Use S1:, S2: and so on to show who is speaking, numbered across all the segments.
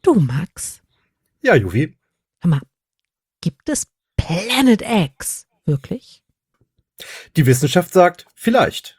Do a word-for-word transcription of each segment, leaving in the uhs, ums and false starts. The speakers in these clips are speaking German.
S1: Du, Max,
S2: Ja, Juvi.
S1: hör mal, gibt es Planet X? Wirklich?
S2: Die Wissenschaft sagt, vielleicht.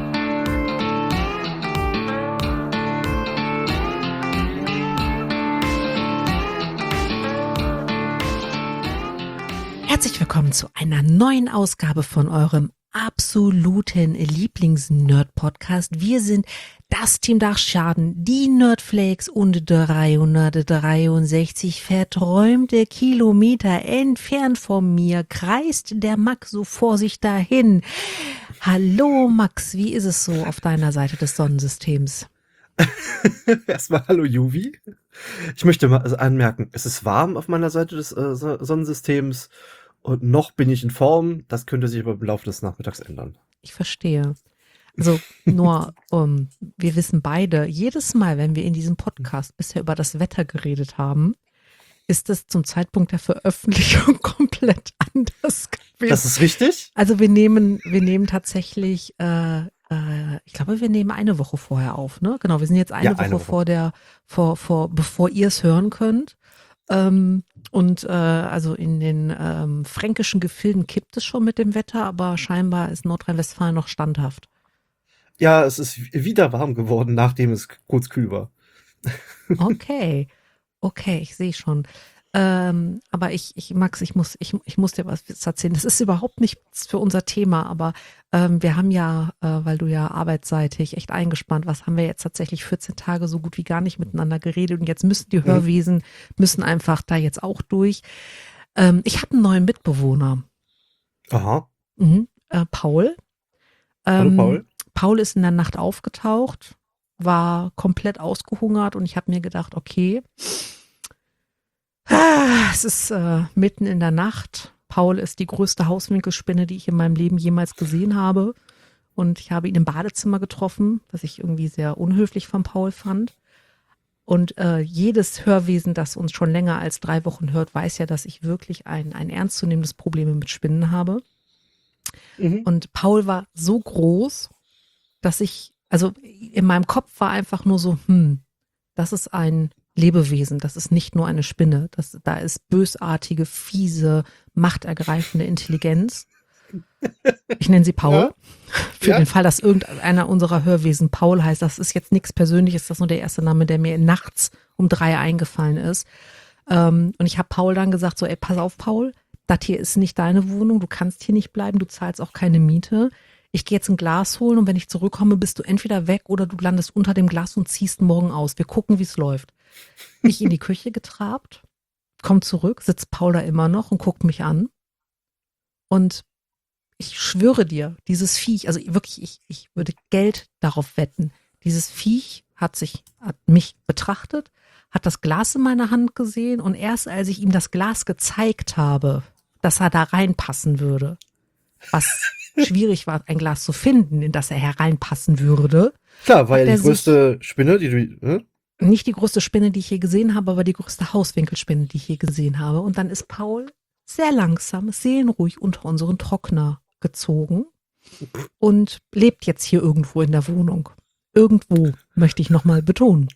S1: Herzlich willkommen zu einer neuen Ausgabe von eurem absoluten Lieblings-Nerd-Podcast. Wir sind das Team Dachschaden, die Nerdflakes und dreihundertdreiundsechzig verträumte Kilometer entfernt von mir kreist der Max so vor sich dahin. Hallo Max, wie ist es so auf deiner Seite des Sonnensystems?
S2: Erstmal hallo Juvi. Ich möchte mal also anmerken, es ist warm auf meiner Seite des äh, So- Sonnensystems und noch bin ich in Form. Das könnte sich aber im Laufe des Nachmittags ändern.
S1: Ich verstehe. Also nur, um, wir wissen beide, jedes Mal, wenn wir in diesem Podcast bisher über das Wetter geredet haben, ist es zum Zeitpunkt der Veröffentlichung komplett anders gewesen.
S2: Das ist richtig?
S1: Also wir nehmen, wir nehmen tatsächlich, äh, äh, ich glaube, wir nehmen eine Woche vorher auf, ne? Genau, wir sind jetzt eine
S2: Ja,
S1: Woche,
S2: eine Woche.
S1: vor der, vor, vor, bevor ihr es hören könnt. Ähm, und äh, also in den ähm, fränkischen Gefilden kippt es schon mit dem Wetter, aber scheinbar ist Nordrhein-Westfalen noch standhaft.
S2: Ja, es ist wieder warm geworden, nachdem es kurz kühl war.
S1: Okay, okay, ich sehe schon. Ähm, aber ich, ich, Max, ich muss, ich, ich muss dir was erzählen. Das ist überhaupt nichts für unser Thema, aber ähm, wir haben ja, äh, weil du ja arbeitsseitig echt eingespannt warst, haben wir jetzt tatsächlich vierzehn Tage so gut wie gar nicht miteinander geredet und jetzt müssen die
S2: Mhm.
S1: Hörwesen, müssen einfach da jetzt auch durch. Ähm, ich habe einen neuen Mitbewohner,
S2: Aha.
S1: mhm, äh, Paul.
S2: Hallo
S1: Ähm,
S2: Paul.
S1: Paul ist in der Nacht aufgetaucht, war komplett ausgehungert und ich habe mir gedacht, okay, ah, es ist äh, mitten in der Nacht. Paul ist die größte Hauswinkelspinne, die ich in meinem Leben jemals gesehen habe. Und ich habe ihn im Badezimmer getroffen, was ich irgendwie sehr unhöflich von Paul fand. Und äh, jedes Hörwesen, das uns schon länger als drei Wochen hört, weiß ja, dass ich wirklich ein, ein ernstzunehmendes Problem mit Spinnen habe.
S2: Mhm.
S1: Und Paul war so groß, dass ich, also in meinem Kopf war einfach nur so, hm, das ist ein Lebewesen, das ist nicht nur eine Spinne, das, da ist bösartige, fiese, machtergreifende Intelligenz. Ich nenne sie Paul.
S2: Ja,
S1: Für
S2: ja.
S1: den Fall, dass irgendeiner unserer Hörwesen Paul heißt, das ist jetzt nichts Persönliches, das ist nur der erste Name, der mir nachts um drei eingefallen ist. Ähm, und ich habe Paul dann gesagt, so, ey, pass auf, Paul, das hier ist nicht deine Wohnung, du kannst hier nicht bleiben, du zahlst auch keine Miete. Ich gehe jetzt ein Glas holen und wenn ich zurückkomme, bist du entweder weg oder du landest unter dem Glas und ziehst morgen aus. Wir gucken, wie es läuft. Ich in die Küche getrabt, komm zurück, sitzt Paul da immer noch und guckt mich an. Und ich schwöre dir, dieses Viech, also wirklich, ich, ich würde Geld darauf wetten. Dieses Viech hat sich, hat mich betrachtet, hat das Glas in meiner Hand gesehen und erst als ich ihm das Glas gezeigt habe, dass er da reinpassen würde, was schwierig war, ein Glas zu finden, in das er hereinpassen würde,
S2: Klar, war
S1: hat
S2: ja
S1: er
S2: die
S1: sich,
S2: größte Spinne, die du. Ne?
S1: nicht die größte Spinne, die ich je gesehen habe, aber die größte Hauswinkelspinne, die ich je gesehen habe. Und dann ist Paul sehr langsam, seelenruhig unter unseren Trockner gezogen und lebt jetzt hier irgendwo in der Wohnung. Irgendwo, möchte ich nochmal betonen.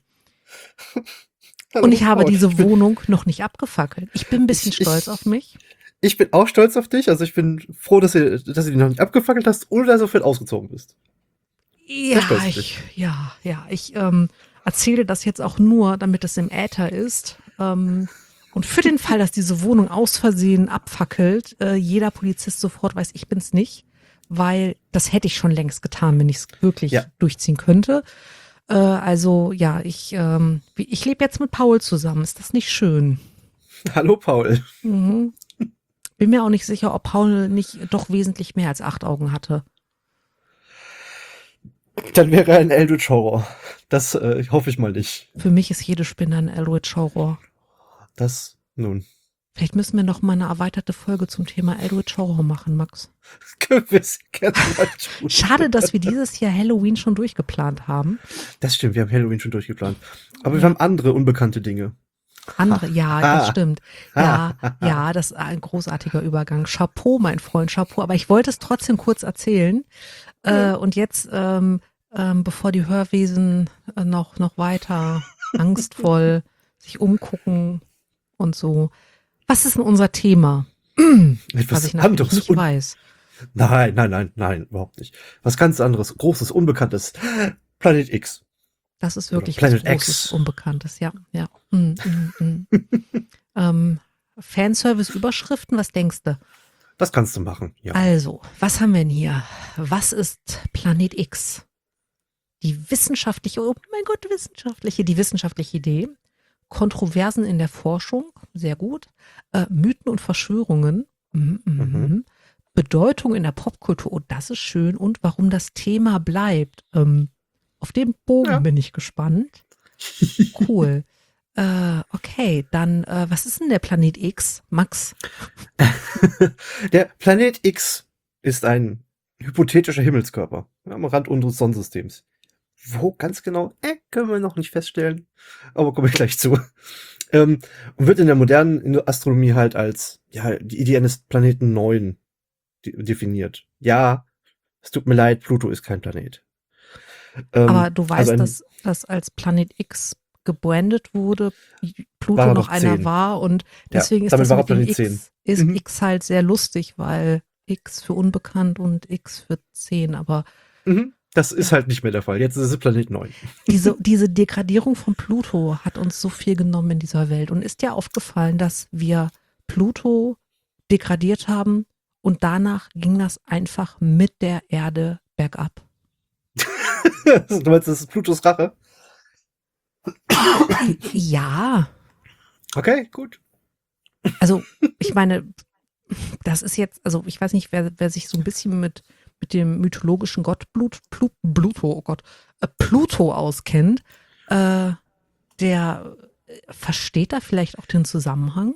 S2: Hallo
S1: Und ich habe
S2: Paul.
S1: diese
S2: Ich bin,
S1: Wohnung noch nicht abgefackelt. Ich bin ein bisschen
S2: ich,
S1: stolz
S2: ich,
S1: auf mich.
S2: ich bin auch stolz auf dich. Also ich bin froh, dass du, dass du die noch nicht abgefackelt hast oder so viel ausgezogen bist. Sehr stolz
S1: Ja,
S2: auf dich.
S1: ich, ja, ja, ich ähm, erzähle das jetzt auch nur, damit es im Äther ist. Ähm, und für den Fall, dass diese Wohnung aus Versehen abfackelt, äh, jeder Polizist sofort weiß, ich bin's nicht, weil das hätte ich schon längst getan, wenn ich es wirklich
S2: Ja.
S1: durchziehen könnte. Äh, also ja, ich, ähm, wie- ich lebe jetzt mit Paul zusammen. Ist das nicht schön?
S2: Hallo Paul.
S1: Mhm. Bin mir auch nicht sicher, ob Paul nicht doch wesentlich mehr als acht Augen hatte.
S2: Dann wäre er ein Eldritch Horror. Das äh, hoffe ich mal nicht.
S1: Für mich ist jede Spinne ein Eldritch Horror.
S2: Das, nun,
S1: Vielleicht müssen wir noch mal eine erweiterte Folge zum Thema Eldritch Horror machen, Max.
S2: können wir es gerne mal tun.
S1: Schade, dass wir dieses Jahr Halloween schon durchgeplant haben.
S2: Das stimmt, wir haben Halloween schon durchgeplant. Aber wir
S1: Ja.
S2: haben andere unbekannte Dinge.
S1: Andere, ja, das
S2: Ah.
S1: stimmt. Ja, ja, das ist ein großartiger Übergang. Chapeau, mein Freund, Chapeau. Aber ich wollte es trotzdem kurz erzählen. Äh, und jetzt, ähm, ähm, bevor die Hörwesen äh, noch, noch weiter angstvoll sich umgucken und so. Was ist denn unser Thema?
S2: Etwas
S1: Was ich natürlich
S2: anderes.
S1: nicht
S2: Un-
S1: weiß.
S2: Nein, nein, nein, nein, überhaupt nicht. Was ganz anderes, großes, unbekanntes. Planet X
S1: Das ist
S2: oder
S1: wirklich was
S2: Planet
S1: Großes,
S2: X.
S1: Unbekanntes, ja, ja. Mm, mm, mm. Ähm, Fanservice-Überschriften, was denkst du?
S2: Das kannst du machen, ja.
S1: Also, was haben wir denn hier? Was ist Planet X? Die wissenschaftliche, oh mein Gott, wissenschaftliche, die wissenschaftliche Idee. Kontroversen in der Forschung, sehr gut. Äh, Mythen und Verschwörungen. Mhm, mhm,
S2: Mhm.
S1: mhm. Bedeutung in der Popkultur, oh, das ist schön. Und warum das Thema bleibt. Ähm, auf den Bogen
S2: Ja.
S1: bin ich gespannt. Cool. Äh, okay, dann, äh, was ist denn der Planet X, Max?
S2: Der Planet X ist ein hypothetischer Himmelskörper am Rand unseres Sonnensystems. Wo ganz genau, äh, können wir noch nicht feststellen, aber komme ich gleich zu. Ähm, und wird in der modernen Astronomie halt als ja die Idee eines Planeten neun de definiert. Ja, es tut mir leid, Pluto ist kein Planet. Ähm,
S1: Aber du
S2: also
S1: weißt,
S2: ein,
S1: dass das als Planet X gebrandet wurde, Pluto
S2: war er
S1: noch
S2: noch
S1: einer
S2: zehn.
S1: war und
S2: Ja,
S1: deswegen ist
S2: damit
S1: das
S2: war er
S1: mit dem
S2: Planet zehn.
S1: X, ist
S2: Mhm.
S1: X halt sehr lustig, weil X für unbekannt und X für zehn, aber
S2: Mhm. Das ist
S1: ja,
S2: halt nicht mehr der Fall. Jetzt ist es Planet neun.
S1: diese, diese Degradierung von Pluto hat uns so viel genommen in dieser Welt und ist dir aufgefallen, dass wir Pluto degradiert haben und danach ging das einfach mit der Erde bergab.
S2: Du meinst, das ist Plutos Rache?
S1: Ja,
S2: Okay, gut.
S1: also ich meine, das ist jetzt, also ich weiß nicht, wer, wer sich so ein bisschen mit, mit dem mythologischen Gott Blut, Plu, Pluto, oh Gott, äh, Pluto auskennt, äh, der äh, versteht da vielleicht auch den Zusammenhang.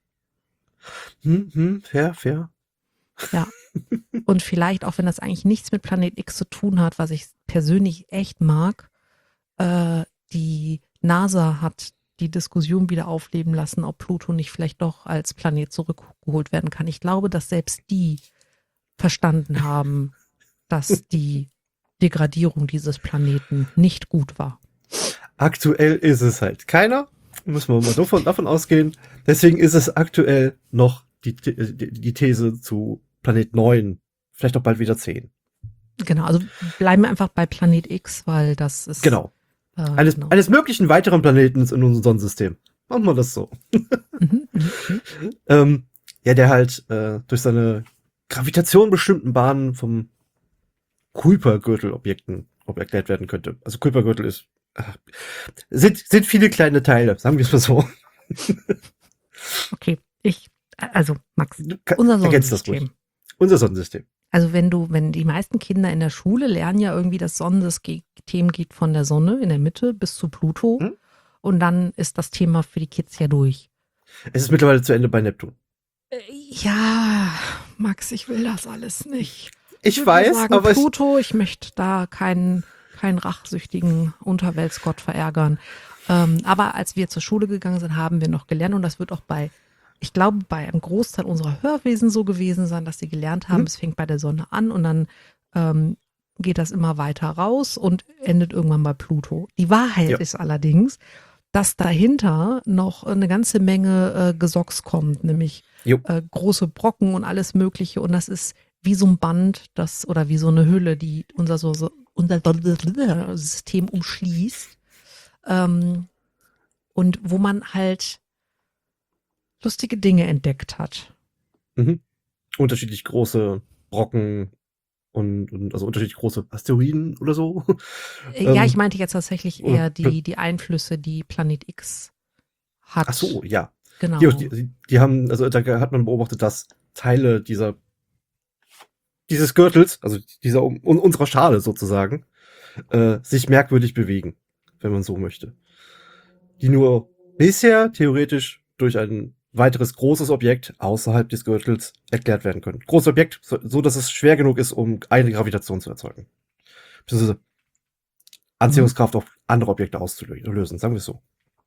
S2: Hm, hm, fair, fair.
S1: Ja. Und vielleicht, auch wenn das eigentlich nichts mit Planet X zu tun hat, was ich persönlich echt mag, äh, die NASA hat die Diskussion wieder aufleben lassen, ob Pluto nicht vielleicht doch als Planet zurückgeholt werden kann. Ich glaube, dass selbst die verstanden haben, dass die Degradierung dieses Planeten nicht gut war.
S2: Aktuell ist es halt keiner. Müssen wir mal davon, davon ausgehen. Deswegen ist es aktuell noch die, die, die These zu Planet neun. Vielleicht auch bald wieder zehn.
S1: Genau, also bleiben wir einfach bei Planet X, weil das ist.
S2: Genau.
S1: Äh,
S2: Eines,
S1: genau.
S2: eines möglichen weiteren Planeten in unserem Sonnensystem. Machen wir das so.
S1: Mhm, mhm, mhm.
S2: Ähm, ja, der halt äh, durch seine Gravitation bestimmten Bahnen vom Kuipergürtel-Objekten erklärt werden könnte. Also Kuipergürtel ist äh, sind, sind viele kleine Teile, sagen wir es mal so.
S1: Okay, ich, also Max,
S2: Du ka-
S1: unser
S2: ergänzt das
S1: Sonnensystem.
S2: ruhig. Unser Sonnensystem.
S1: Also wenn du, wenn die meisten Kinder in der Schule lernen ja irgendwie, das Sonnensystem geht von der Sonne in der Mitte bis zu Pluto
S2: Hm?
S1: und dann ist das Thema für die Kids ja durch.
S2: Es ist mittlerweile zu Ende bei Neptun.
S1: Äh, Ja, Max, ich will das alles nicht.
S2: Ich
S1: würde nur
S2: weiß,
S1: sagen,
S2: aber ich,
S1: Pluto, ich möchte da keinen, keinen rachsüchtigen Unterweltsgott verärgern. Ähm, aber als wir zur Schule gegangen sind, haben wir noch gelernt und das wird auch bei, ich glaube, bei einem Großteil unserer Hörwesen so gewesen sein, dass sie gelernt haben,
S2: Mhm.
S1: es fängt bei der Sonne an und dann ähm, geht das immer weiter raus und endet irgendwann bei Pluto. Die Wahrheit
S2: Ja.
S1: ist allerdings, dass dahinter noch eine ganze Menge äh, Gesocks kommt, nämlich
S2: Jo.
S1: äh, große Brocken und alles Mögliche. Und das ist wie so ein Band, das oder wie so eine Hülle, die unser, so, so, unser System umschließt. Ähm, und wo man halt lustige Dinge entdeckt hat.
S2: Mhm. Unterschiedlich große Brocken und, und also unterschiedlich große Asteroiden oder so.
S1: Äh, ja,
S2: Ähm,
S1: ich meinte jetzt tatsächlich
S2: oder
S1: eher die, die Einflüsse, die Planet X hat.
S2: Ach so, ja.
S1: Genau.
S2: Die, die, die haben, also da hat man beobachtet, dass Teile dieser dieses Gürtels, also dieser un, unserer Schale sozusagen, äh, sich merkwürdig bewegen, wenn man so möchte. Die nur bisher theoretisch durch ein weiteres großes Objekt außerhalb des Gürtels erklärt werden können. Großes Objekt, so, so dass es schwer genug ist, um eine Gravitation zu erzeugen. Beziehungsweise Anziehungskraft auf andere Objekte auszulösen, sagen wir es so.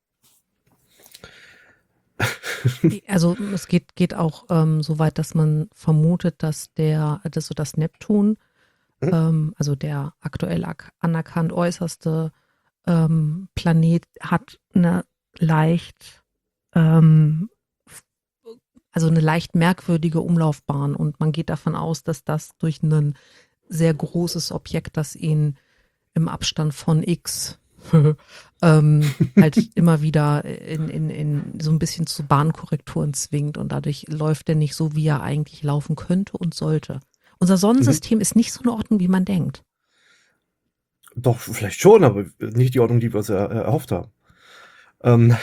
S1: Also es geht, geht auch ähm, so weit, dass man vermutet, dass der, dass so das Neptun,
S2: Mhm.
S1: ähm, also der aktuell ak- anerkannt äußerste ähm, Planet, hat eine leicht, ähm, also eine leicht merkwürdige Umlaufbahn und man geht davon aus, dass das durch ein sehr großes Objekt, das ihn im Abstand von X ähm, halt immer wieder in, in, in so ein bisschen zu Bahnkorrekturen zwingt und dadurch läuft er nicht so, wie er eigentlich laufen könnte und sollte. Unser
S2: Mhm.
S1: Sonnensystem ist nicht so in Ordnung, wie man denkt.
S2: Doch, vielleicht schon, aber nicht die Ordnung, die wir uns er, erhofft haben. Ähm,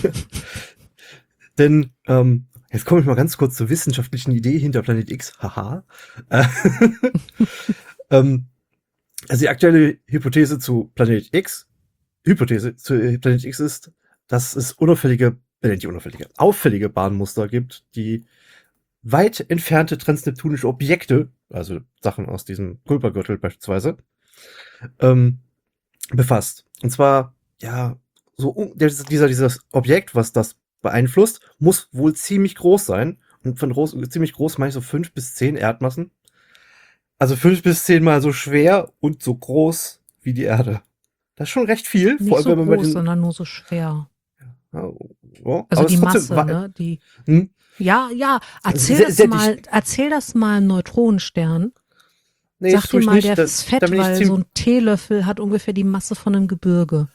S2: denn, ähm, jetzt komme ich mal ganz kurz zur wissenschaftlichen Idee hinter Planet X. Haha. Äh, ähm, also die aktuelle Hypothese zu Planet X, Hypothese zu Planet X ist, dass es unauffällige, äh, nicht unauffällige, auffällige Bahnmuster gibt, die weit entfernte transneptunische Objekte, also Sachen aus diesem Kuipergürtel beispielsweise, ähm, befasst. Und zwar, ja, so dieser, dieses Objekt, was das beeinflusst, muss wohl ziemlich groß sein. Und von groß, ziemlich groß meine ich so fünf bis zehn Erdmassen. Also fünf bis zehn mal so schwer und so groß wie die Erde. Das ist schon recht viel, vor
S1: Nicht
S2: allem
S1: so
S2: wenn man bei
S1: groß,
S2: den.
S1: sondern nur so schwer.
S2: Ja, ja,
S1: Also
S2: aber es
S1: die
S2: ist trotzdem.
S1: Masse, ne? Die,
S2: Hm,
S1: ja, ja, erzähl
S2: sehr,
S1: das
S2: sehr
S1: mal,
S2: dicht.
S1: erzähl das mal einem Neutronenstern.
S2: Nee,
S1: Sag
S2: das tue
S1: dir
S2: ich
S1: mal, der
S2: nicht. Da,
S1: ist
S2: da
S1: fett,
S2: bin ich
S1: weil so
S2: ziemlich.
S1: ein Teelöffel hat ungefähr die Masse von einem Gebirge.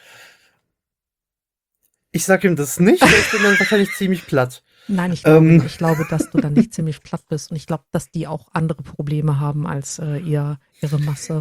S2: Ich sag ihm das nicht, weil ich bin dann wahrscheinlich ziemlich platt.
S1: Nein, ich glaube,
S2: Ähm,
S1: ich glaube, dass du dann nicht ziemlich platt bist und ich glaube, dass die auch andere Probleme haben als äh, ihr, ihre Masse.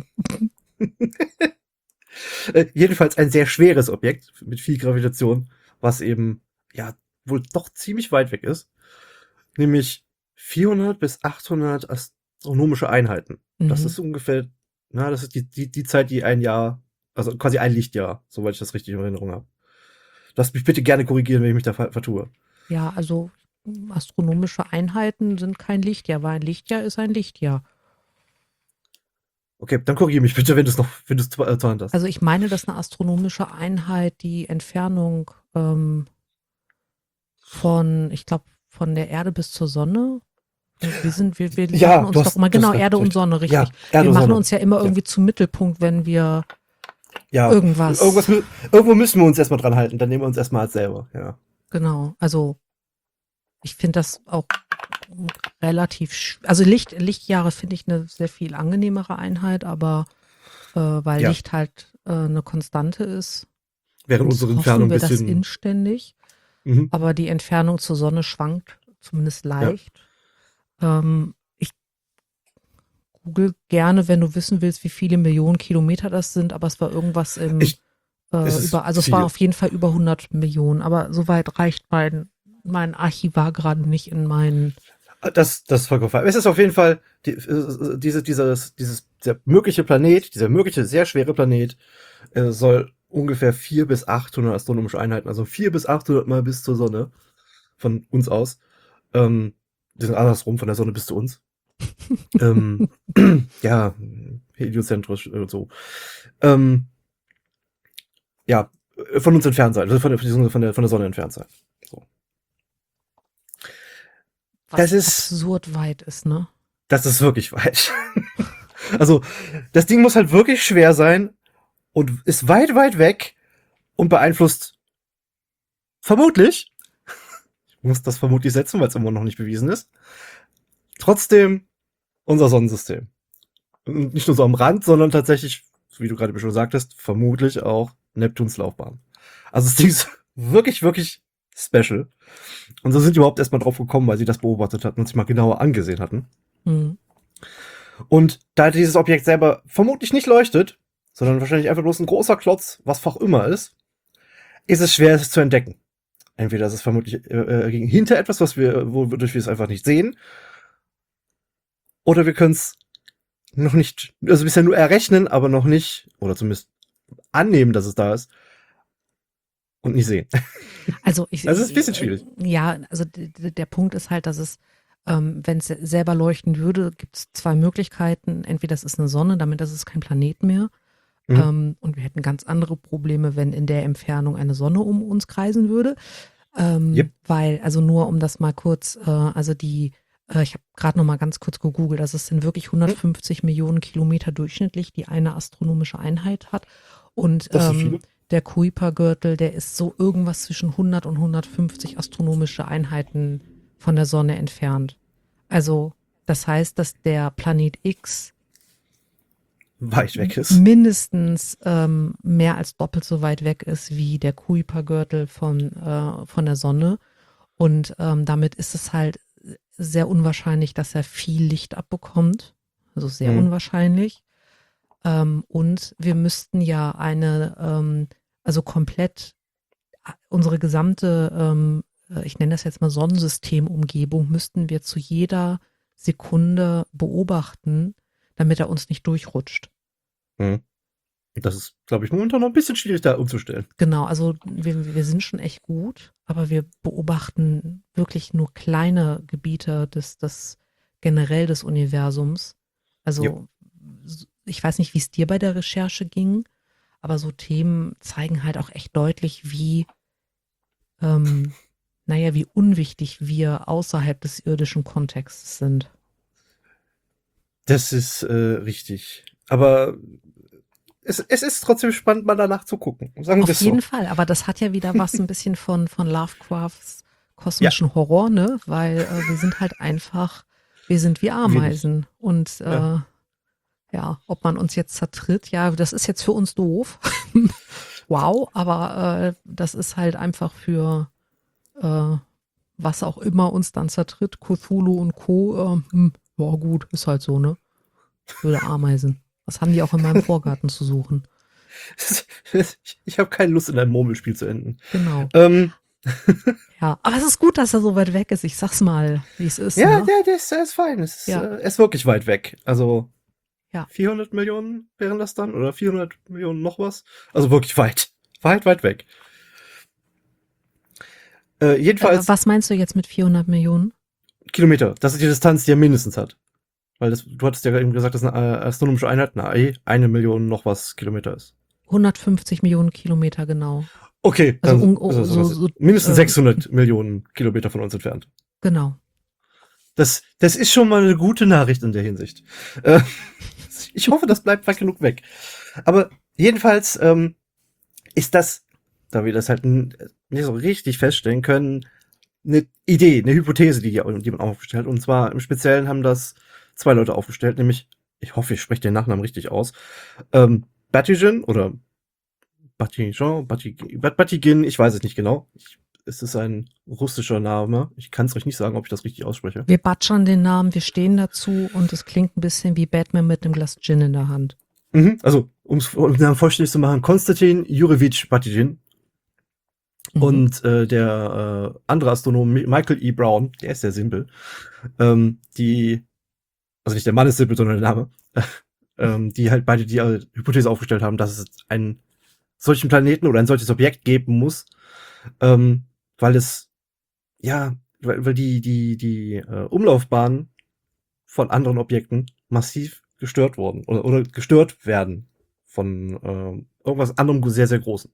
S2: Äh, jedenfalls ein sehr schweres Objekt mit viel Gravitation, was eben ja wohl doch ziemlich weit weg ist, nämlich vierhundert bis achthundert astronomische Einheiten. Das
S1: Mhm.
S2: ist ungefähr, na, das ist die, die, die Zeit, die ein Jahr, also quasi ein Lichtjahr, soweit ich das richtig in Erinnerung habe. Lass mich bitte gerne korrigieren, wenn ich mich da ver vertue.
S1: Ja, also astronomische Einheiten sind kein Lichtjahr, weil ein Lichtjahr ist ein Lichtjahr.
S2: Okay, dann korrigiere mich bitte, wenn du es noch, wenn du es zur, äh, zur Hand hast.
S1: Also ich meine, dass eine astronomische Einheit die Entfernung ähm, von, ich glaube, von der Erde bis zur Sonne. Wir sind, wir, wir machen
S2: Ja, du
S1: uns doch
S2: hast,
S1: immer,
S2: du
S1: genau,
S2: hast recht,
S1: Erde und
S2: recht.
S1: Sonne, richtig.
S2: Ja,
S1: Wir
S2: Erde und
S1: machen
S2: Sonne.
S1: uns ja immer
S2: Ja.
S1: irgendwie zum Mittelpunkt, wenn wir
S2: Ja, irgendwas,
S1: irgendwas,
S2: mü- irgendwo müssen wir uns erstmal dran halten, dann nehmen wir uns erstmal als selber, ja.
S1: genau, also ich finde das auch relativ, sch- also Licht, Lichtjahre finde ich eine sehr viel angenehmere Einheit, aber äh, weil
S2: Ja,
S1: Licht halt äh, eine Konstante ist,
S2: während
S1: uns
S2: unsere Entfernung
S1: hoffen
S2: ein
S1: wir das
S2: bisschen,
S1: inständig,
S2: mhm,
S1: aber die Entfernung zur Sonne schwankt zumindest
S2: ja.
S1: leicht. Ähm, ich google gerne, wenn du wissen willst, wie viele Millionen Kilometer das sind, aber es war irgendwas im
S2: Ich, es
S1: äh,
S2: ist
S1: über, also es war
S2: viel.
S1: auf jeden Fall über hundert Millionen, aber soweit reicht mein, mein Archivar gerade nicht in meinen,
S2: Das, das ist vollkommen falsch. Es ist auf jeden Fall die, äh, diese, dieses, dieses, der mögliche Planet, dieser mögliche sehr schwere Planet, äh, soll ungefähr vier bis achthundert astronomische Einheiten, also vier bis achthundert Mal bis zur Sonne von uns aus. Ähm, die sind andersrum, von der Sonne bis zu uns. Ähm, ja, heliozentrisch und so. Ähm, ja, von uns entfernt sein, also von der, von der, von der Sonne entfernt sein. So. Das
S1: was
S2: ist,
S1: absurd weit ist, ne?
S2: das ist wirklich weit. Also, das Ding muss halt wirklich schwer sein und ist weit, weit weg und beeinflusst vermutlich, ich muss das vermutlich setzen, weil es immer noch nicht bewiesen ist, trotzdem unser Sonnensystem. Und nicht nur so am Rand, sondern tatsächlich, wie du gerade schon sagtest, vermutlich auch Neptuns Laufbahn. Also das Ding ist wirklich, wirklich special. Und so sind die überhaupt erstmal drauf gekommen, weil sie das beobachtet hatten und sich mal genauer angesehen hatten.
S1: Hm.
S2: Und da dieses Objekt selber vermutlich nicht leuchtet, sondern wahrscheinlich einfach bloß ein großer Klotz, was auch immer ist, ist es schwer, es zu entdecken. Entweder ist es vermutlich äh, äh, hinter etwas, was wir, wodurch wir es einfach nicht sehen, oder wir können es noch nicht, also bisher nur errechnen, aber noch nicht, oder zumindest annehmen, dass es da ist und nicht sehen.
S1: Also ich,
S2: Also es ist ein bisschen
S1: äh,
S2: schwierig.
S1: ja, also d- d- der Punkt ist halt, dass es, ähm, wenn es selber leuchten würde, gibt es zwei Möglichkeiten. Entweder es ist eine Sonne, damit ist es kein Planet mehr.
S2: Mhm.
S1: Ähm, und wir hätten ganz andere Probleme, wenn in der Entfernung eine Sonne um uns kreisen würde. Ähm,
S2: Yep.
S1: weil, also nur um das mal kurz, äh, also die, äh, ich habe gerade noch mal ganz kurz gegoogelt, das sind wirklich
S2: Mhm.
S1: hundertfünfzig Millionen Kilometer durchschnittlich, die eine astronomische Einheit hat. Und
S2: Das sind
S1: ähm,
S2: viele.
S1: der Kuipergürtel, der ist so irgendwas zwischen hundert und hundertfünfzig astronomische Einheiten von der Sonne entfernt. Also das heißt, dass der Planet X
S2: Weit weg ist.
S1: mindestens ähm, mehr als doppelt so weit weg ist wie der Kuipergürtel von, äh, von der Sonne. Und ähm, damit ist es halt sehr unwahrscheinlich, dass er viel Licht abbekommt. Also sehr
S2: Mhm.
S1: unwahrscheinlich. Ähm, und wir müssten ja eine, ähm, also komplett äh, unsere gesamte, ähm, äh, ich nenne das jetzt mal Sonnensystemumgebung, müssten wir zu jeder Sekunde beobachten, damit er uns nicht durchrutscht.
S2: Mhm. Das ist, glaube ich, momentan noch ein bisschen schwierig, da umzustellen.
S1: Genau, also wir, wir sind schon echt gut, aber wir beobachten wirklich nur kleine Gebiete des, des generell des Universums.
S2: Ja.
S1: Also s- ich weiß nicht, wie es dir bei der Recherche ging, aber so Themen zeigen halt auch echt deutlich, wie, ähm, naja, wie unwichtig wir außerhalb des irdischen Kontexts sind.
S2: Das ist äh, richtig. Aber es, es ist trotzdem spannend, mal danach zu gucken. Sagen wir
S1: Auf
S2: es so.
S1: jeden Fall, aber das hat ja wieder was ein bisschen von, von Lovecrafts
S2: Ja,
S1: kosmischen Horror, ne? Weil äh, wir sind halt einfach, wir sind wie
S2: wenig.
S1: Ameisen. Und
S2: Ja.
S1: äh, ja, ob man uns jetzt zertritt, ja, das ist jetzt für uns doof. Wow, aber äh, das ist halt einfach für äh, was auch immer uns dann zertritt, Cthulhu und Co. Äh, hm, ja gut, ist halt so, ne? Blöde Ameisen. Was haben die auch in meinem Vorgarten zu suchen?
S2: Ich, ich habe keine Lust, in einem Murmelspiel zu enden.
S1: Genau.
S2: Ähm,
S1: Ja, aber es ist gut, dass er so weit weg ist. Ich sag's mal, wie es ist,
S2: ja,
S1: ne?
S2: der, der ist, der ist fein. Es ist,
S1: Ja,
S2: äh, er ist wirklich weit weg. Also
S1: ja.
S2: vierhundert Millionen wären das dann? Oder vierhundert Millionen noch was? Also wirklich weit. Weit, weit weg. Äh,
S1: Äh,
S2: jedenfalls
S1: was meinst du jetzt mit vierhundert Millionen?
S2: Kilometer. Das ist die Distanz, die er mindestens hat. Weil das, du hattest ja eben gesagt, dass eine äh, astronomische Einheit, eine A E, eine Million noch was Kilometer ist.
S1: hundertfünfzig Millionen Kilometer genau.
S2: Okay,
S1: Also
S2: dann
S1: un,
S2: ist
S1: oh,
S2: das
S1: so,
S2: sowas.
S1: so
S2: Mindestens
S1: ähm,
S2: sechshundert Millionen Kilometer von uns entfernt.
S1: genau.
S2: Das, das ist schon mal eine gute Nachricht in der Hinsicht. Äh, ich hoffe, das bleibt weit genug weg. Aber jedenfalls ähm, ist das, da wir das halt n- nicht so richtig feststellen können, eine Idee, eine Hypothese, die, die die man aufgestellt hat. Und zwar im Speziellen haben das zwei Leute aufgestellt, nämlich, ich hoffe, ich spreche den Nachnamen richtig aus, ähm, Batygin oder Batygin, Batygin, Batygin, ich weiß es nicht genau. Ich, es ist ein russischer Name. Ich kann es euch nicht sagen, ob ich das richtig ausspreche.
S1: Wir batschern den Namen, wir stehen dazu und es klingt ein bisschen wie Batman mit einem Glas Gin in der Hand.
S2: Mhm, also, um es um den Namen vollständig zu machen, Konstantin Jurewitsch Batygin.
S1: Mhm.
S2: Und äh, der äh, andere Astronom Michael E. Brown, der ist sehr simpel, ähm, die, also nicht der Mann ist simpel, sondern der Name, ähm, die halt beide die äh, Hypothese aufgestellt haben, dass es einen solchen Planeten oder ein solches Objekt geben muss, ähm, weil es, ja, weil, weil die, die, die äh, Umlaufbahnen von anderen Objekten massiv gestört wurden oder, oder gestört werden von äh, irgendwas anderem sehr, sehr Großen.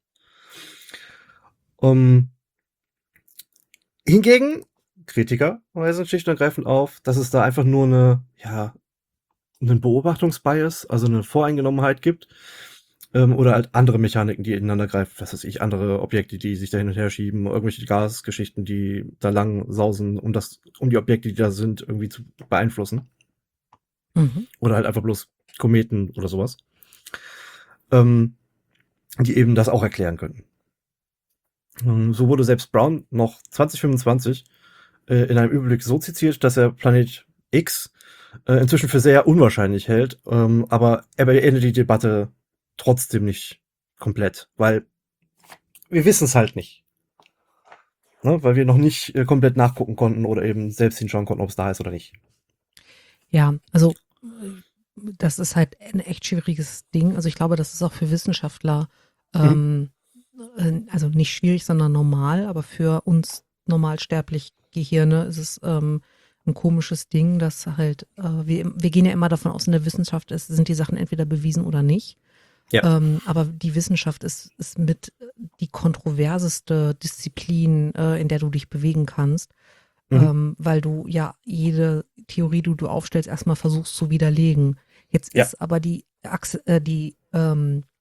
S2: Um, hingegen, Kritiker weisen schlicht und ergreifend auf, dass es da einfach nur eine, ja, einen Beobachtungsbias, also eine Voreingenommenheit gibt, ähm, oder halt andere Mechaniken, die ineinander greifen, was weiß ich, andere Objekte, die sich da hin und her schieben, irgendwelche Gasgeschichten, die da lang sausen, um das, um die Objekte, die da sind, irgendwie zu beeinflussen.
S1: Mhm.
S2: Oder halt einfach bloß Kometen oder sowas. Ähm, die eben das auch erklären könnten. Ähm, So wurde selbst Brown noch zwanzig fünfundzwanzig äh, in einem Überblick so zitiert, dass er Planet X äh, inzwischen für sehr unwahrscheinlich hält, ähm, aber er beendet die Debatte trotzdem nicht komplett, weil wir wissen es halt nicht. Ne? Weil wir noch nicht äh, komplett nachgucken konnten oder eben selbst hinschauen konnten, ob es da ist oder nicht.
S1: Ja, also äh, das ist halt ein echt schwieriges Ding. Also ich glaube, das ist auch für Wissenschaftler,
S2: Mhm.
S1: ähm, äh, also nicht schwierig, sondern normal, aber für uns normalsterblich Gehirne ist es ähm, ein komisches Ding, dass halt, äh, wir, wir gehen ja immer davon aus, in der Wissenschaft ist, sind die Sachen entweder bewiesen oder nicht.
S2: Ja.
S1: Ähm, aber die Wissenschaft ist, ist mit die kontroverseste Disziplin, äh, in der du dich bewegen kannst,
S2: Mhm.
S1: ähm, weil du ja jede Theorie, die du aufstellst, erstmal versuchst zu widerlegen. Jetzt
S2: Ja.
S1: ist aber die Achse, äh, die, ähm,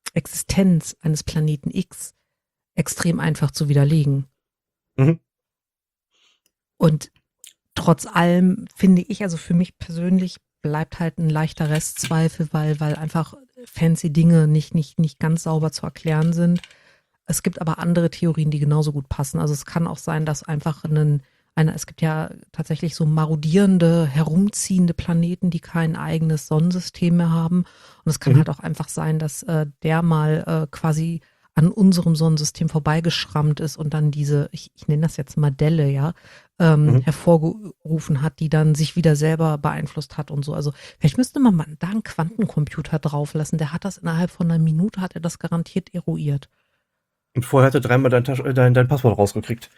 S1: Existenz eines Planeten X extrem einfach zu widerlegen.
S2: Mhm.
S1: Und trotz allem finde ich, also für mich persönlich bleibt halt ein leichter Restzweifel, weil, weil einfach fancy Dinge nicht, nicht, nicht ganz sauber zu erklären sind. Es gibt aber andere Theorien, die genauso gut passen. Also es kann auch sein, dass einfach ein, eine, es gibt ja tatsächlich so marodierende, herumziehende Planeten, die kein eigenes Sonnensystem mehr haben. Und es kann
S2: Mhm.
S1: halt auch einfach sein, dass äh, der mal äh, quasi an unserem Sonnensystem vorbeigeschrammt ist und dann diese, ich, ich nenne das jetzt Modelle, ja, ähm,
S2: Mhm.
S1: hervorgerufen hat, die dann sich wieder selber beeinflusst hat und so. Also vielleicht müsste man mal da einen Quantencomputer drauflassen. Der hat das innerhalb von einer Minute, hat er das garantiert eruiert.
S2: Und vorher hat er dreimal dein, Tasch- äh, dein, dein Passwort rausgekriegt.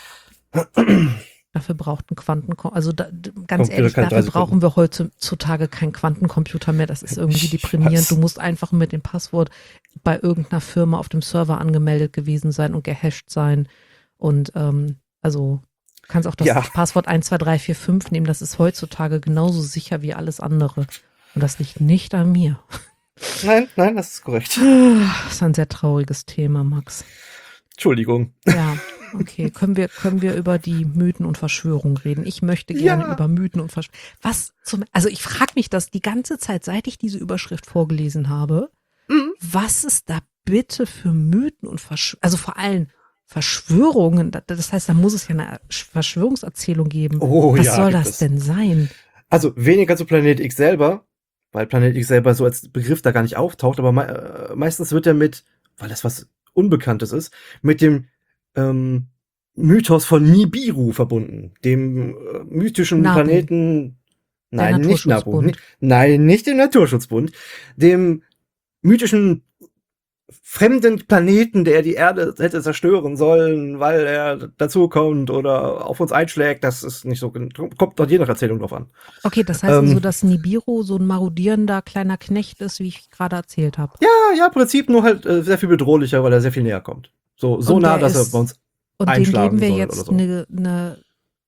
S1: Dafür braucht ein Quantencomputer, also da, d- ganz
S2: Computer
S1: ehrlich,
S2: keine
S1: dafür
S2: drei
S1: brauchen
S2: Sekunden.
S1: wir heutzutage keinen Quantencomputer mehr. Das ist irgendwie
S2: Ich
S1: deprimierend. Du
S2: weiß.
S1: musst einfach mit dem Passwort bei irgendeiner Firma auf dem Server angemeldet gewesen sein und gehasht sein. Und ähm, also du kannst auch das
S2: Ja,
S1: Passwort eins zwei drei vier fünf nehmen. Das ist heutzutage genauso sicher wie alles andere. Und das liegt nicht an mir.
S2: nein, nein, das ist korrekt.
S1: Das ist ein sehr trauriges Thema, Max.
S2: Entschuldigung.
S1: Ja, okay. Können wir, können wir über die Mythen und Verschwörungen reden? Ich möchte gerne
S2: Ja.
S1: über Mythen und Verschwörungen. Was zum, also ich frage mich das die ganze Zeit, seit ich diese Überschrift vorgelesen habe.
S2: Mhm.
S1: Was ist da bitte für Mythen und Verschwörungen? Also vor allem Verschwörungen. Da- Das heißt, da muss es ja eine Verschwörungserzählung geben.
S2: Oh
S1: Was
S2: ja,
S1: soll
S2: gibt
S1: das
S2: es.
S1: denn sein?
S2: Also weniger zu Planet X selber, weil Planet X selber so als Begriff da gar nicht auftaucht, aber me äh, meistens wird er mit, weil das was Unbekanntes ist, mit dem ähm, Mythos von Nibiru verbunden, dem äh, mythischen
S1: Nabu,
S2: Planeten,
S1: der
S2: nein, nicht Nabu, ni
S1: Naturschutzbund.
S2: nein, nicht dem Naturschutzbund, dem mythischen fremden Planeten, der die Erde hätte zerstören sollen, weil er dazukommt oder auf uns einschlägt, das ist nicht so, kommt doch je nach Erzählung drauf an.
S1: Okay, das heißt also,
S2: Ähm,
S1: dass Nibiru so ein marodierender kleiner Knecht ist, wie ich gerade erzählt habe.
S2: ja, ja, im Prinzip nur halt äh, sehr viel bedrohlicher, weil er sehr viel näher kommt. So, so
S1: Und
S2: nah,
S1: der
S2: dass er bei
S1: ist,
S2: uns
S1: und dem geben
S2: einschlagen
S1: wir
S2: soll oder
S1: jetzt
S2: so.
S1: eine, eine,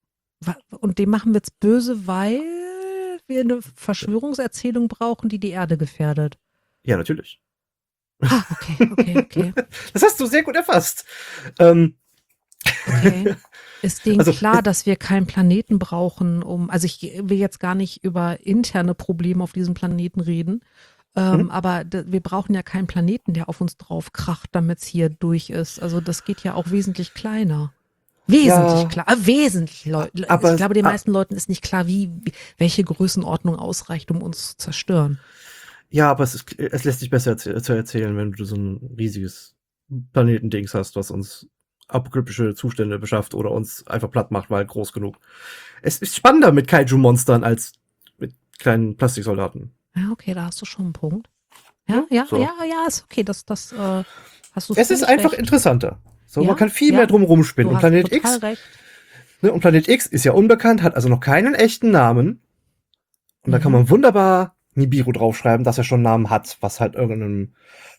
S1: und dem machen wir jetzt böse, weil wir eine Verschwörungserzählung brauchen, die die Erde gefährdet.
S2: Ja, natürlich.
S1: Ah, okay, okay, okay,
S2: Das hast du sehr gut erfasst. Ähm,
S1: okay. Ist denen
S2: also,
S1: klar, dass wir keinen Planeten brauchen, um, also ich will jetzt gar nicht über interne Probleme auf diesem Planeten reden, ähm,
S2: hm?
S1: aber d- wir brauchen ja keinen Planeten, der auf uns drauf kracht, damit es hier durch ist. Also das geht ja auch wesentlich kleiner. Wesentlich
S2: Ja,
S1: klar, äh, wesentlich. Leu ich
S2: aber
S1: glaube, den
S2: ah,
S1: meisten Leuten ist nicht klar, wie, wie welche Größenordnung ausreicht, um uns zu zerstören.
S2: ja, aber es, ist, es lässt sich besser erzäh zu erzählen, wenn du so ein riesiges Planetendings hast, was uns apokalyptische Zustände beschafft oder uns einfach platt macht, weil groß genug. Es ist spannender mit Kaiju-Monstern als mit kleinen Plastiksoldaten.
S1: Ja, okay, da hast du schon einen Punkt. Ja,
S2: Ja,
S1: ja,
S2: so.
S1: ja, ja, ist okay, das, das äh, hast du
S2: Es ist
S1: völlig
S2: einfach
S1: recht.
S2: interessanter. So, man
S1: Ja,
S2: kann viel
S1: ja,
S2: mehr drum rumspinnen.
S1: du
S2: Und
S1: hast
S2: Planet
S1: total
S2: X,
S1: recht.
S2: ne, und Planet X ist ja unbekannt, hat also noch keinen echten Namen. Und da kann
S1: Mhm.
S2: man wunderbar Nibiru draufschreiben, dass er schon einen Namen hat, was halt irgendeinem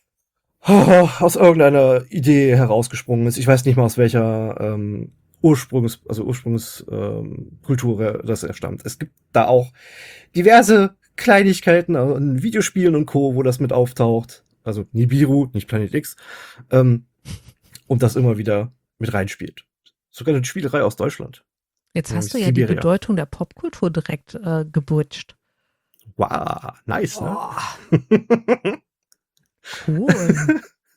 S2: oh, aus irgendeiner Idee herausgesprungen ist. Ich weiß nicht mal aus welcher ähm, Ursprungs, also Ursprungskultur ähm, Kultur das er stammt. Es gibt da auch diverse Kleinigkeiten also in Videospielen und Co., wo das mit auftaucht. Also Nibiru, nicht Planet X. Ähm, und das immer wieder mit reinspielt. Sogar eine Spielerei aus Deutschland.
S1: Jetzt hast
S2: Nämlich
S1: du ja die
S2: Siberia.
S1: Bedeutung der Popkultur direkt äh, gebridged.
S2: Wow, nice, ne?
S1: Oh, cool.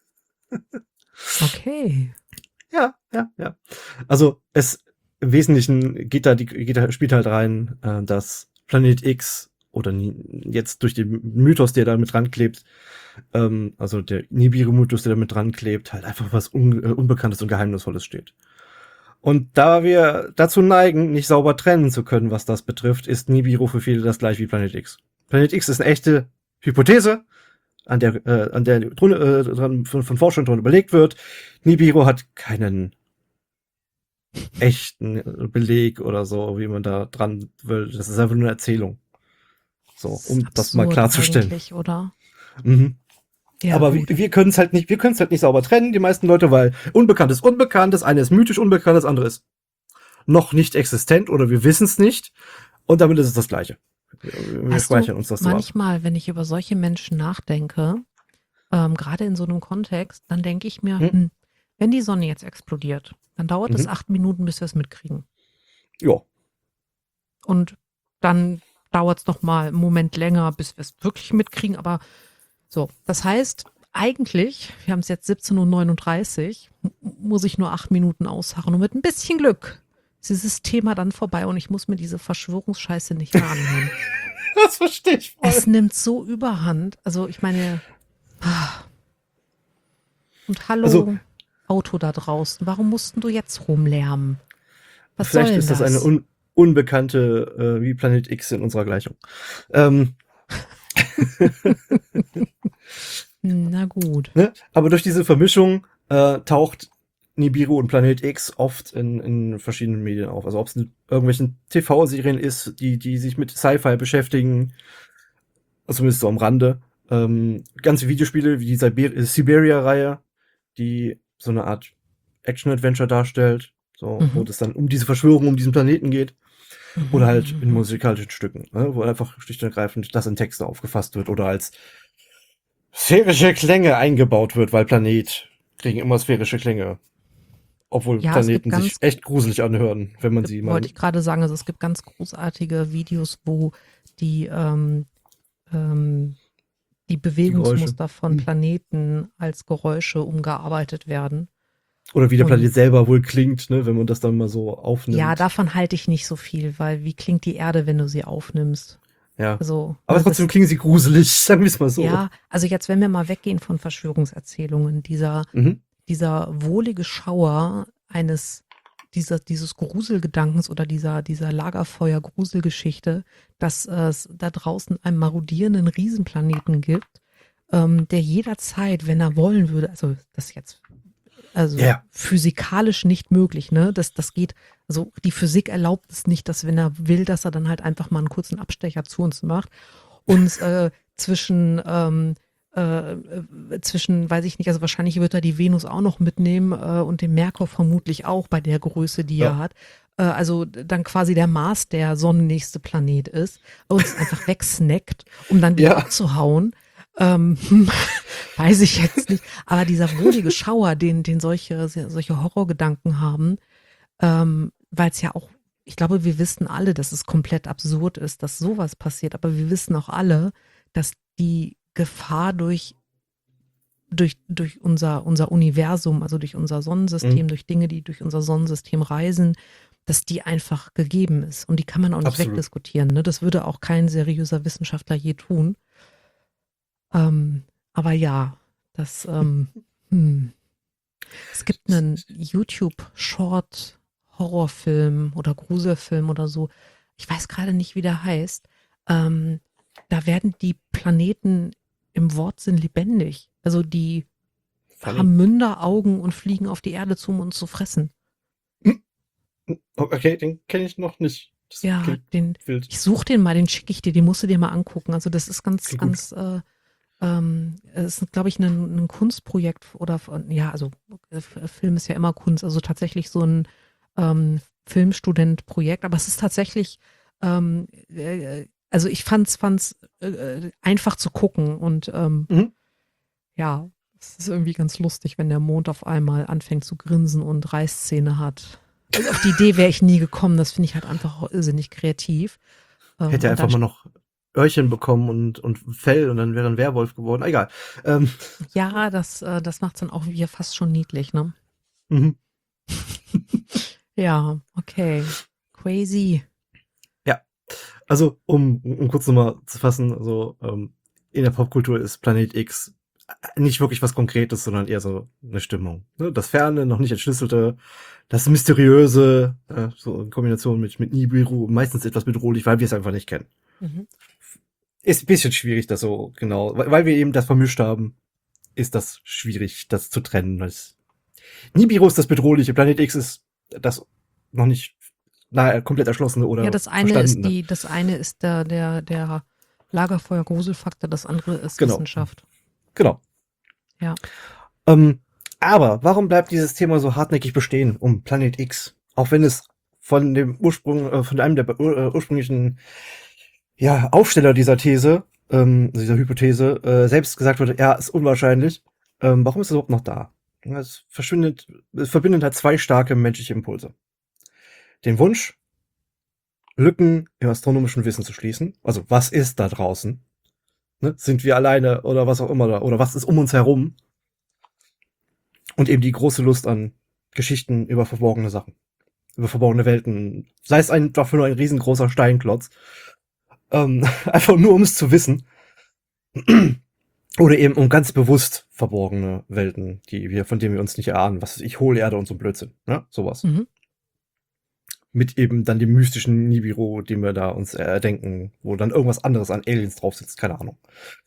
S1: Okay.
S2: Ja, ja, ja. Also es im Wesentlichen geht da, die, geht da, spielt halt rein, äh, dass Planet X oder nie, jetzt durch den Mythos, der da mit dran klebt, ähm, also der Nibiru-Mythos, der da mit dran klebt, halt einfach was Un äh, Unbekanntes und Geheimnisvolles steht. Und da wir dazu neigen, nicht sauber trennen zu können, was das betrifft, ist Nibiru für viele das gleiche wie Planet X. Planet X ist eine echte Hypothese, an der, äh, an der drin, äh, dran, von, von Forschern dran überlegt wird. Nibiru hat keinen echten Beleg oder so, wie man da dran will. Das ist einfach nur eine Erzählung. So,
S1: Das ist
S2: um das mal
S1: absurd
S2: klarzustellen.
S1: eigentlich, oder?
S2: Mhm.
S1: Ja,
S2: Aber
S1: gut.
S2: wir, wir können es halt nicht, wir können es halt nicht sauber trennen, die meisten Leute, weil unbekannt ist unbekannt, das eine ist mythisch unbekannt, das andere ist noch nicht existent oder wir wissen es nicht. Und damit ist es das Gleiche. Wir, wir
S1: Hast
S2: speichern
S1: du
S2: uns das so ab.
S1: manchmal, wenn ich über solche Menschen nachdenke, ähm, gerade in so einem Kontext, dann denke ich mir,
S2: Hm?
S1: hm, wenn die Sonne jetzt explodiert, dann dauert es
S2: Mhm.
S1: acht Minuten, bis wir es mitkriegen.
S2: Ja.
S1: Und dann dauert es noch mal einen Moment länger, bis wir es wirklich mitkriegen. Aber so, das heißt, eigentlich, wir haben es jetzt siebzehn Uhr neununddreißig, m- muss ich nur acht Minuten ausharren. Und mit ein bisschen Glück ist dieses Thema dann vorbei und ich muss mir diese Verschwörungsscheiße nicht mehr anhören.
S2: Das verstehe ich voll.
S1: Es nimmt so überhand. Also ich meine, und
S2: Also,
S1: hallo Auto da draußen, warum mussten du jetzt rumlärmen? Was soll
S2: vielleicht
S1: denn
S2: ist das eine
S1: das?
S2: un unbekannte äh, wie Planet X in unserer Gleichung. Ähm,
S1: Na gut.
S2: ne? Aber durch diese Vermischung äh, taucht Nibiru und Planet X oft in, in verschiedenen Medien auf. Also ob es in irgendwelchen T V-Serien ist, die, die sich mit Sci-Fi beschäftigen, zumindest so am Rande. Ähm, ganze Videospiele wie die Siber Siberia-Reihe, die so eine Art Action-Adventure darstellt, so, wo
S1: Mhm.
S2: es dann um diese Verschwörung, um diesen Planeten geht.
S1: Mhm,
S2: Oder
S1: mhm,
S2: halt in
S1: mhm.
S2: musikalischen Stücken, ne, wo einfach schlicht und ergreifend das in Texte aufgefasst wird oder als sphärische Klänge eingebaut wird, weil Planet kriegen immer sphärische Klänge. Obwohl
S1: Ja, es gibt
S2: Planeten sich
S1: ganz,
S2: echt gruselig anhören, wenn man sie
S1: wollte
S2: mal
S1: ich gerade sagen, also es gibt ganz großartige Videos, wo die, ähm, ähm, die
S2: die Geräusche.
S1: Bewegungsmuster von
S2: Hm.
S1: Planeten als Geräusche umgearbeitet werden.
S2: Oder wie der
S1: Und
S2: Planet selber wohl klingt, ne, wenn man das dann mal so
S1: ja,
S2: aufnimmt.
S1: davon halte ich nicht so viel, weil wie klingt die Erde, wenn du sie aufnimmst?
S2: Ja.
S1: Also,
S2: Aber
S1: ne,
S2: trotzdem
S1: das,
S2: klingen sie gruselig, sagen wir es mal so.
S1: ja, also jetzt, wenn wir mal weggehen von Verschwörungserzählungen, dieser,
S2: Mhm.
S1: dieser wohlige Schauer eines, dieser, dieses Gruselgedankens oder dieser, dieser Lagerfeuer-Gruselgeschichte, dass es da draußen einen marodierenden Riesenplaneten gibt, ähm, der jederzeit, wenn er wollen würde, also das jetzt,
S2: Ja,
S1: also
S2: ja.
S1: physikalisch nicht möglich, ne? Das, das geht, also die Physik erlaubt es nicht, dass wenn er will, dass er dann halt einfach mal einen kurzen Abstecher zu uns macht, uns äh, zwischen ähm, äh, äh, zwischen, weiß ich nicht, also wahrscheinlich wird er die Venus auch noch mitnehmen äh, und den Merkur vermutlich auch bei der Größe, die
S2: Ja.
S1: er hat. Äh, also dann quasi der Mars der sonnennächste Planet ist, uns einfach wegsnackt, um dann wieder
S2: Ja.
S1: abzuhauen. Ähm, weiß ich jetzt nicht. Aber dieser wohlige Schauer, den, den solche, solche Horrorgedanken haben, ähm, weil es ja auch, ich glaube, wir wissen alle, dass es komplett absurd ist, dass sowas passiert, aber wir wissen auch alle, dass die Gefahr durch, durch, durch unser, unser Universum, also durch unser
S2: Mhm.
S1: Sonnensystem, durch Dinge, die durch unser Sonnensystem reisen, dass die einfach gegeben ist. Und die kann man auch nicht
S2: Absolut.
S1: wegdiskutieren. Ne? Das würde auch kein seriöser Wissenschaftler je tun. Ähm, aber ja, das, ähm, hm. Es gibt einen YouTube-Short-Horrorfilm oder Gruselfilm oder so. Ich weiß gerade nicht, wie der heißt. Ähm, da werden die Planeten im Wortsinn lebendig. Also die
S2: Funny.
S1: haben Münder, Augen und fliegen auf die Erde zu, um uns zu fressen.
S2: Okay, den kenne ich noch nicht. Das
S1: Ja,
S2: klingt
S1: den,
S2: wild.
S1: ich suche den mal, den schicke ich dir, den musst du dir mal angucken. Also das ist ganz,
S2: Klingt gut.
S1: ganz, äh, ähm, es ist, glaube ich, ein, ein Kunstprojekt oder, von- ja, also äh, Film ist ja immer Kunst, also tatsächlich so ein ähm, Filmstudent-Projekt, aber es ist tatsächlich, ähm, äh, also ich fand's, fand's äh, einfach zu gucken und ähm,
S2: Mhm.
S1: ja, es ist irgendwie ganz lustig, wenn der Mond auf einmal anfängt zu grinsen und Reißzähne hat. Also auf die Idee wäre ich nie gekommen, das finde ich halt einfach irrsinnig kreativ. Ähm,
S2: Hätte er
S1: und
S2: einfach
S1: dann,
S2: mal noch Öhrchen bekommen und, und Fell und dann wäre er ein Werwolf geworden. Egal. Ähm,
S1: ja, das, äh, das macht's dann auch wieder fast schon niedlich, ne?
S2: mhm.
S1: Ja, okay. Crazy.
S2: Ja, also um, um kurz nochmal zu fassen, also ähm, in der Popkultur ist Planet X nicht wirklich was Konkretes, sondern eher so eine Stimmung. Ne? Das Ferne, noch nicht Entschlüsselte, das Mysteriöse, äh, so in Kombination mit, mit Nibiru, meistens etwas bedrohlich, weil wir es einfach nicht kennen.
S1: Mhm.
S2: Ist ein bisschen schwierig, das so genau, weil, weil wir eben das vermischt haben, ist das schwierig, das zu trennen. Das Nibiru ist das Bedrohliche, Planet X ist das noch nicht nahe, komplett erschlossene
S1: Ja,
S2: oder
S1: das eine ist
S2: verstandene.
S1: die, das eine ist der, der, der Lagerfeuer-Gruselfaktor, das andere ist
S2: Genau,
S1: Wissenschaft.
S2: genau.
S1: Ja.
S2: Ähm, aber warum bleibt dieses Thema so hartnäckig bestehen um Planet X? Auch wenn es von dem Ursprung, äh, von einem der ur, äh, ursprünglichen ja, Aufsteller dieser These ähm, dieser Hypothese, äh, selbst gesagt wurde, ja, ist unwahrscheinlich. Ähm, warum ist es überhaupt noch da? Es verschwindet, es verbindet halt zwei starke menschliche Impulse. Den Wunsch, Lücken im astronomischen Wissen zu schließen. Also, was ist da draußen? Ne? Sind wir alleine oder was auch immer da? Oder was ist um uns herum? Und eben die große Lust an Geschichten über verborgene Sachen. Über verborgene Welten. Sei es einfach nur ein riesengroßer Steinklotz. Ähm, einfach nur, um es zu wissen. Oder eben um ganz bewusst verborgene Welten, die wir, von denen wir uns nicht erahnen. Was ist ich, Hohlerde und so Blödsinn. Ne? Sowas.
S1: Mhm.
S2: Mit eben dann dem mystischen Nibiru, den wir da uns erdenken, wo dann irgendwas anderes an Aliens drauf sitzt, keine Ahnung.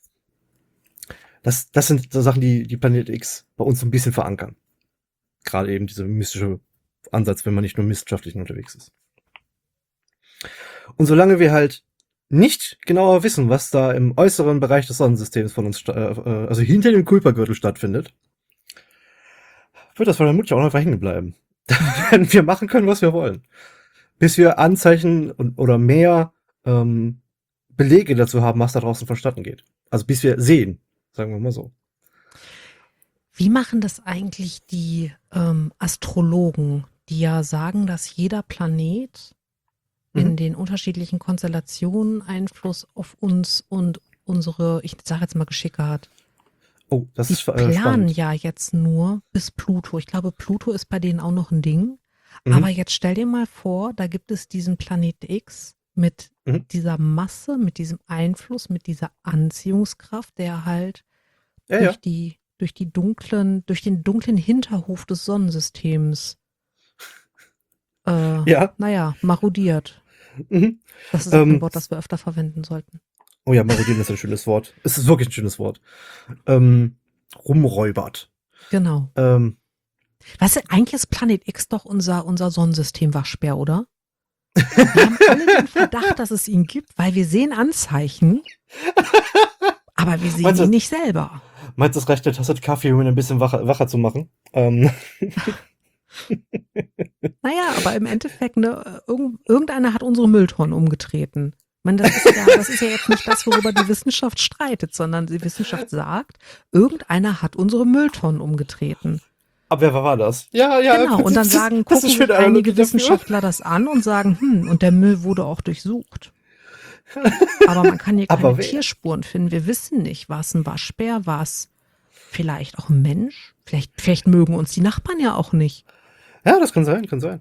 S2: Das, das sind so Sachen, die die Planet X bei uns so ein bisschen verankern. Gerade eben dieser mystische Ansatz, wenn man nicht nur wissenschaftlich unterwegs ist. Und solange wir halt nicht genauer wissen, was da im äußeren Bereich des Sonnensystems von uns, äh, also hinter dem Kuipergürtel stattfindet, wird das vermutlich auch noch einfach hängen bleiben. Da werden wir machen können, was wir wollen. Bis wir Anzeichen und, oder mehr ähm, Belege dazu haben, was da draußen vonstatten geht. Also bis wir sehen, sagen wir mal so.
S1: Wie machen das eigentlich die ähm, Astrologen, die ja sagen, dass jeder Planet mhm. in den unterschiedlichen Konstellationen Einfluss auf uns und unsere, ich sage jetzt mal, Geschicke hat?
S2: Oh, das
S1: die
S2: ist äh,
S1: planen
S2: spannend.
S1: ja jetzt nur bis Pluto. Ich glaube, Pluto ist bei denen auch noch ein Ding.
S2: Mhm.
S1: Aber jetzt stell dir mal vor, da gibt es diesen Planet X mit
S2: Mhm.
S1: dieser Masse, mit diesem Einfluss, mit dieser Anziehungskraft, der halt
S2: Ja,
S1: durch
S2: ja.
S1: die, durch die dunklen, durch den dunklen Hinterhof des Sonnensystems, äh,
S2: Ja.
S1: naja, marodiert.
S2: Mhm.
S1: Das ist auch ein
S2: Ähm,
S1: Wort, das wir öfter verwenden sollten.
S2: oh ja, marodieren ist ein schönes Wort. Es ist wirklich ein schönes Wort. Ähm, rumräubert.
S1: Genau.
S2: Ähm,
S1: Weißt du, eigentlich ist Planet X doch unser, unser Sonnensystem-Waschbär, oder? Wir haben alle den Verdacht, dass es ihn gibt, weil wir sehen Anzeichen, aber wir sehen
S2: Meinst du-
S1: ihn nicht selber.
S2: meinst du, es reicht eine Tasse Kaffee, um ihn ein bisschen wacher, wacher zu machen? Ähm,
S1: Naja, aber im Endeffekt, ne, irgend, irgendeiner hat unsere Mülltonnen umgetreten. Ich meine, das ist, ja, das ist ja jetzt nicht das, worüber die Wissenschaft streitet, sondern die Wissenschaft sagt, irgendeiner hat unsere Mülltonnen umgetreten.
S2: aber wer war das? Ja, ja.
S1: Genau, und dann
S2: das-
S1: sagen,
S2: das ist
S1: gucken
S2: schön
S1: sich
S2: Analogie
S1: einige
S2: dafür.
S1: Wissenschaftler das an und sagen, hm, und der Müll wurde auch durchsucht. Aber man kann hier keine
S2: Aber wer?
S1: Tierspuren finden. Wir wissen nicht, war es ein Waschbär, war es vielleicht auch ein Mensch? Vielleicht, vielleicht mögen uns die Nachbarn ja auch nicht.
S2: Ja, das kann sein, kann sein.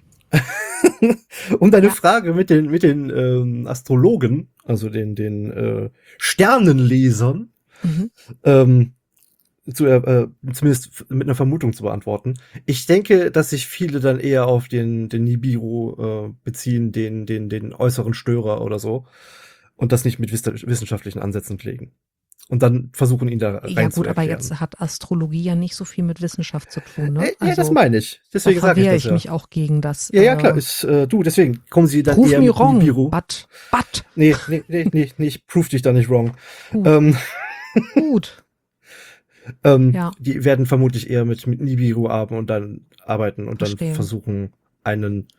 S2: Um deine
S1: Ja.
S2: Frage mit den, mit den ähm, Astrologen, also den, den äh, Sternenlesern,
S1: Mhm.
S2: ähm, zu, äh, zumindest f- mit einer Vermutung zu beantworten. Ich denke, dass sich viele dann eher auf den, den Nibiru äh, beziehen, den, den, den äußeren Störer oder so, und das nicht mit wiss- wissenschaftlichen Ansätzen pflegen. Und dann versuchen, ihn da rein
S1: Ja
S2: zu
S1: gut, aber
S2: erklären.
S1: jetzt hat Astrologie ja nicht so viel mit Wissenschaft zu tun, ne?
S2: Äh, ja, das
S1: Also
S2: meine ich.
S1: da
S2: Deswegen sage ich
S1: verwehre
S2: das
S1: ich
S2: ja.
S1: mich auch gegen das.
S2: Ja, ja, klar.
S1: Äh,
S2: Ist, äh, du, deswegen kommen sie dann
S1: prove
S2: eher
S1: me
S2: mit
S1: wrong,
S2: Nibiru.
S1: but, but,
S2: Nee, nee, nee, nee, nee, ich prove dich da nicht wrong.
S1: Gut.
S2: Ähm,
S1: gut.
S2: ähm,
S1: Ja.
S2: Die werden vermutlich eher mit, mit Nibiru arbeiten und dann arbeiten und dann
S1: Verstehe.
S2: versuchen, einen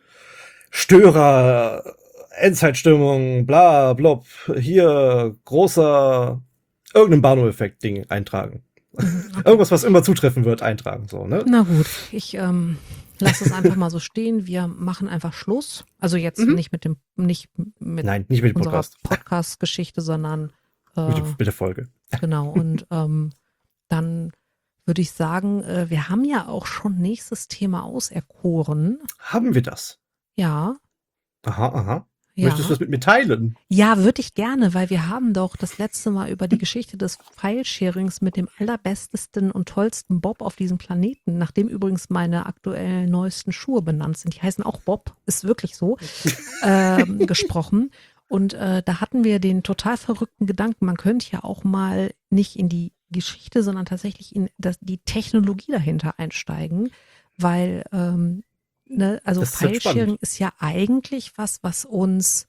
S2: Störer, Endzeitstimmung, bla, blob, hier, großer, irgendein Barno-Effekt-Ding eintragen.
S1: Mhm, okay.
S2: Irgendwas, was immer zutreffen wird, eintragen, so, ne?
S1: Na gut, ich ähm, lasse es einfach mal so stehen. Wir machen einfach Schluss. Also jetzt
S2: Mhm.
S1: nicht mit dem, nicht mit
S2: Nein, nicht mit dem
S1: unserer
S2: Podcast.
S1: Podcast-Geschichte, sondern äh,
S2: Mit, der- mit der Folge.
S1: genau. Und ähm, dann würde ich sagen, äh, wir haben ja auch schon nächstes Thema auserkoren.
S2: Haben wir das?
S1: Ja,
S2: Aha, aha.
S1: ja.
S2: Möchtest du das mit mir teilen?
S1: Ja, würde ich gerne, weil wir haben doch das letzte Mal über die Geschichte des File-Sharings mit dem allerbestesten und tollsten Bob auf diesem Planeten, nachdem übrigens meine aktuell neuesten Schuhe benannt sind, die heißen auch Bob, ist wirklich so, ähm, gesprochen. Und äh, da hatten wir den total verrückten Gedanken, man könnte ja auch mal nicht in die Geschichte, sondern tatsächlich in das, die Technologie dahinter einsteigen, weil ähm, ne, also
S2: Das ist halt
S1: File-Sharing
S2: spannend.
S1: ist ja eigentlich was, was uns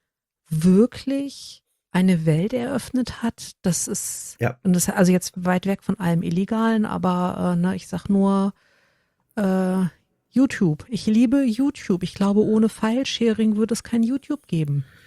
S1: wirklich eine Welt eröffnet hat. Das ist,
S2: Ja.
S1: und das also jetzt weit weg von allem Illegalen, aber äh, ne, ich sag nur äh, YouTube. Ich liebe YouTube. Ich glaube, ohne File-Sharing würde es kein YouTube geben.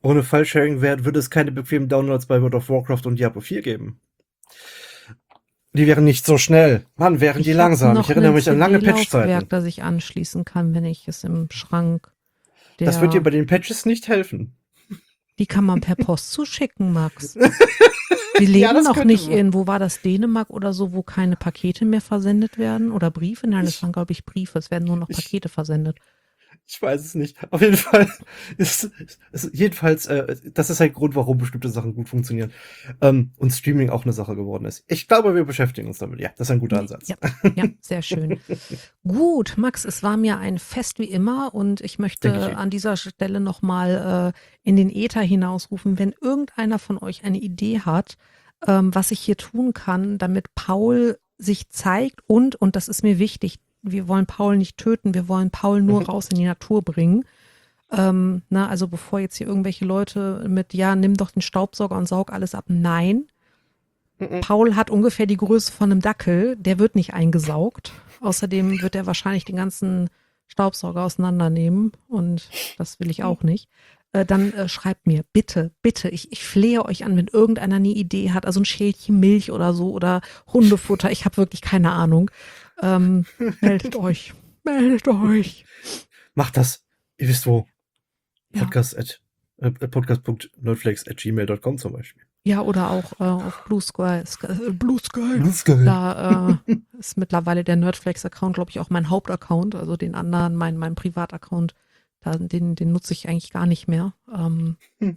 S2: Ohne File-Sharing-Wert würde es keine bequemen Downloads bei World of Warcraft und Diablo vier geben. Die wären nicht so schnell. Mann, wären die
S1: Ich hab
S2: langsam.
S1: noch
S2: Ich erinnere
S1: ein
S2: mich an lange
S1: C D-Laufwerk,
S2: Patchzeiten.
S1: das ich anschließen kann, wenn ich es im Schrank. Der,
S2: Das wird dir bei den Patches nicht helfen.
S1: die kann man per Post zuschicken, Max. Wir leben
S2: Ja, das
S1: noch
S2: könnte
S1: nicht
S2: man.
S1: in, wo war das, Dänemark oder so, wo keine Pakete mehr versendet werden? Oder Briefe? Nein, das
S2: Ich-
S1: waren, glaube ich, Briefe. Es werden nur noch
S2: ich-
S1: Pakete versendet.
S2: Ich weiß es nicht. Auf jeden Fall ist, ist jedenfalls, äh, das ist ein Grund, warum bestimmte Sachen gut funktionieren. Ähm, und Streaming auch eine Sache geworden ist. Ich glaube, wir beschäftigen uns damit. Ja, das ist ein guter Ansatz.
S1: Ja, ja, sehr schön. Gut, Max, es war mir ein Fest wie immer und ich möchte
S2: Denke ich.
S1: an dieser Stelle nochmal äh, in den Äther hinausrufen, wenn irgendeiner von euch eine Idee hat, ähm, was ich hier tun kann, damit Paul sich zeigt und, und das ist mir wichtig, wir wollen Paul nicht töten, wir wollen Paul nur
S2: Mhm.
S1: raus in die Natur bringen. Ähm, na, also bevor jetzt hier irgendwelche Leute mit, ja, nimm doch den Staubsauger und saug alles ab. Nein,
S2: Mhm.
S1: Paul hat ungefähr die Größe von einem Dackel, der wird nicht eingesaugt. Außerdem wird er wahrscheinlich den ganzen Staubsauger auseinandernehmen und das will ich auch nicht. Äh, dann äh, schreibt mir, bitte, bitte, ich, ich flehe euch an, wenn irgendeiner eine Idee hat, also ein Schälchen Milch oder so oder Hundefutter, ich habe wirklich keine Ahnung. Ähm, meldet euch, meldet euch.
S2: Macht das. Ihr wisst wo.
S1: Ja.
S2: Podcast at, äh, podcast.nerdflakes at gmail dot com zum Beispiel.
S1: Ja, oder auch äh, auf Blue Sky. Sky äh, Blue Sky.
S2: Das ist geil.
S1: Da äh, ist mittlerweile der Nerdflex-Account, glaube ich, auch mein Hauptaccount. Also den anderen, mein, mein Privataccount, da, den, den nutze ich eigentlich gar nicht mehr. Ähm,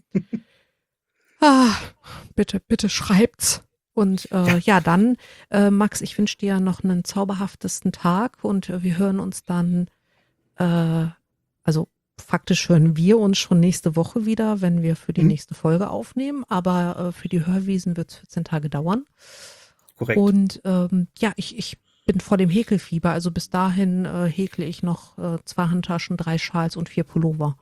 S1: ah, bitte, bitte schreibt's. Und äh, ja. ja, dann, äh, Max, ich wünsche dir noch einen zauberhaftesten Tag und äh, wir hören uns dann, äh, also faktisch hören wir uns schon nächste Woche wieder, wenn wir für die
S2: Mhm.
S1: nächste Folge aufnehmen, aber äh, für die Hörwiesen wird es vierzehn Tage dauern.
S2: Korrekt.
S1: Und ähm, ja, ich, ich bin vor dem Häkelfieber, also bis dahin äh, häkle ich noch äh, zwei Handtaschen, drei Schals und vier Pullover.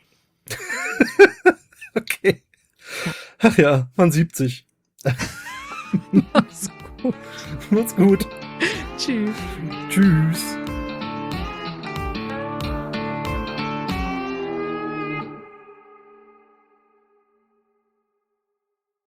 S2: Okay.
S1: Ja.
S2: Ach ja, man sieht sich.
S1: Mach's gut.
S2: Macht's gut.
S1: Tschüss.
S2: Tschüss.